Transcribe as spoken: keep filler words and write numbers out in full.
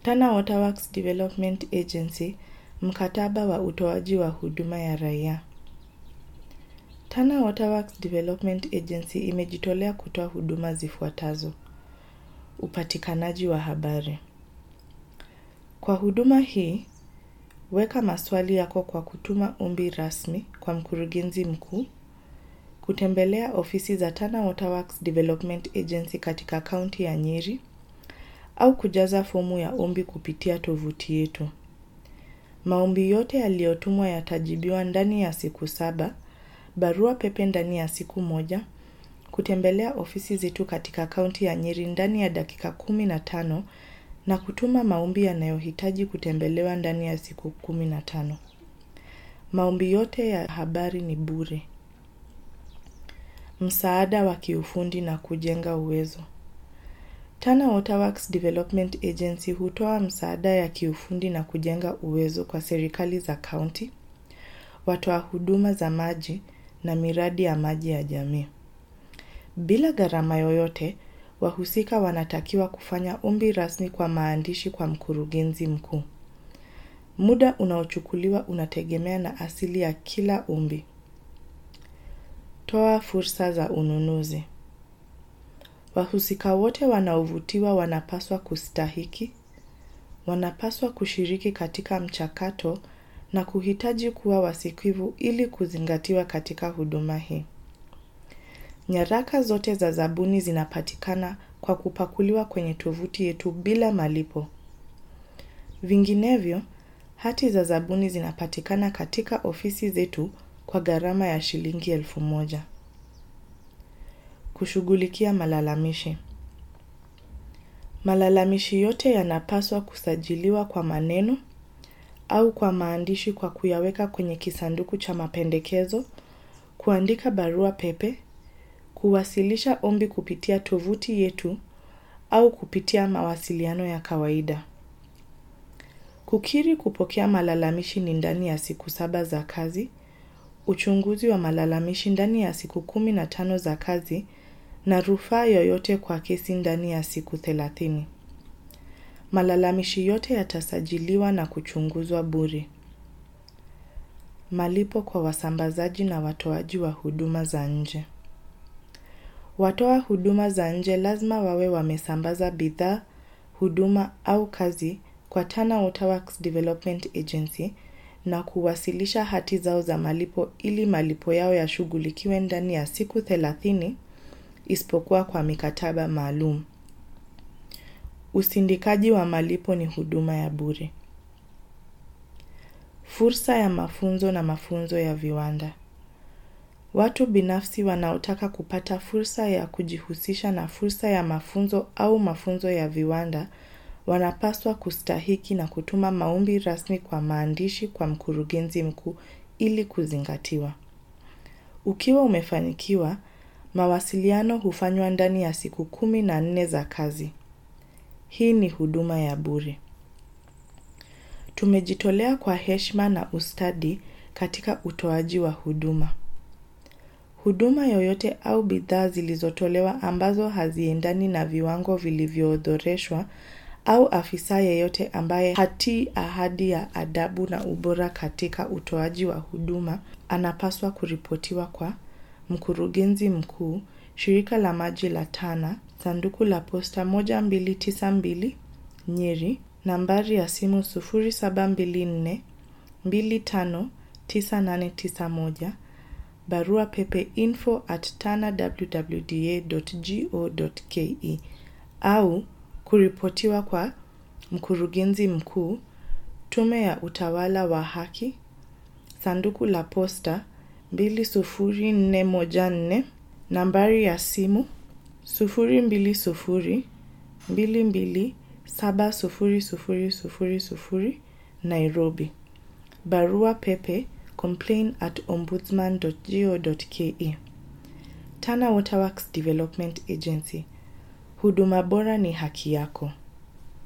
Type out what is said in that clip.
Tana Waterworks Development Agency, mkataba wa utoaji wa huduma ya raia. Tana Waterworks Development Agency imejitolea kutoa huduma zifuatazo. Upatikanaji wa habari. Kwa huduma hii, weka maswali yako kwa kutuma ombi rasmi kwa mkurugenzi mkuu, kutembelea ofisi za Tana Waterworks Development Agency katika kaunti ya Nyeri, au kujaza fomu ya ombi kupitia tovuti yetu. Maombi yote yaliyotumwa yatajibiwa ndani ya siku saba, barua pepe ndani ya siku moja, kutembelea ofisi zetu katika kaunti ya Nyeri ndani ya dakika kumi na tano na kutuma maombi yanayohitaji kutembelewa ndani ya siku kumi na tano. Maombi yote ya habari ni bure. Msaada wa kiufundi na kujenga uwezo. Tana Waterworks Development Agency hutoa msaada ya kiufundi na kujenga uwezo kwa serikali za kaunti, watoa huduma za maji na miradi ya maji ya jamii. Bila gharama yoyote, wahusika wanatakiwa kufanya ombi rasmi kwa maandishi kwa mkurugenzi mkuu. Muda unaochukuliwa unategemea na asili ya kila ombi. Toa fursa za ununuzi. Wahusika wote wanaovutiwa wanapaswa kustahiki, wanapaswa kushiriki katika mchakato na kuhitaji kuwa wasikivu ili kuzingatiwa katika huduma hii. Nyaraka zote za zabuni zinapatikana kwa kupakuliwa kwenye tovuti yetu bila malipo. Vinginevyo, hati za zabuni zinapatikana katika ofisi zetu kwa gharama ya shilingi elfu moja. Kushughulikia malalamishi. Malalamishi yote yanapaswa kusajiliwa kwa maneno au kwa maandishi kwa kuyaweka kwenye kisanduku cha mapendekezo, kuandika barua pepe, kuwasilisha ombi kupitia tovuti yetu au kupitia mawasiliano ya kawaida. Kukiri kupokea malalamishi ni ndani ya siku saba za kazi, uchunguzi wa malalamishi ndani ya siku kumi na tano za kazi na rufaa yoyote kwa kesi ndani ya siku thelathini. Malalamishi yote yatasajiliwa na kuchunguzwa bure. Malipo kwa wasambazaji na watoaji wa huduma za nje. Watoa huduma za nje lazima wawe wamesambaza bidhaa, huduma au kazi kwa Tana Waterworks Development Agency na kuwasilisha hati zao za malipo ili malipo yao yashughulikiwe ndani ya siku thelathini isipokuwa kwa mikataba maalum. Usindikaji wa malipo ni huduma ya bure. Fursa ya mafunzo na mafunzo ya viwanda. Watu binafsi wanaotaka kupata fursa ya kujihusisha na fursa ya mafunzo au mafunzo ya viwanda wanapaswa kustahiki na kutuma maombi rasmi kwa maandishi kwa mkurugenzi mkuu ili kuzingatiwa. Ukiwa umefanikiwa, mawasiliano hufanywa ndani ya siku kumi na nne za kazi. Hii ni huduma ya bure. Tumejitolea kwa heshima na ustadi katika utoaji wa huduma. Huduma yoyote au bidhaa zilizotolewa ambazo haziendani na viwango vilivyoorodheshwa au afisa yeyote ambaye hatii ahadi ya adabu na ubora katika utoaji wa huduma anapaswa kuripotiwa kwa mkurugenzi mkuu, shirika la maji la Tana, sanduku la posta moja mbili tisa mbili, Nyeri, nambari ya simu sufuri saba mbili nne mbili tano tisa nane tisa moja, barua pepe info at tana w w d a dot go dot ke au kuripotiwa kwa mkurugenzi mkuu, Tume ya Utawala wa Haki, sanduku la posta mbili sufuri nne moja nne, nambari ya simu sufuri mbili sufuri mbili mbili saba sufuri sufuri sufuri sufuri, Nairobi. Barua pepe complain at ombudsman dot go dot ke. Tana Waterworks Development Agency. Huduma bora ni haki yako.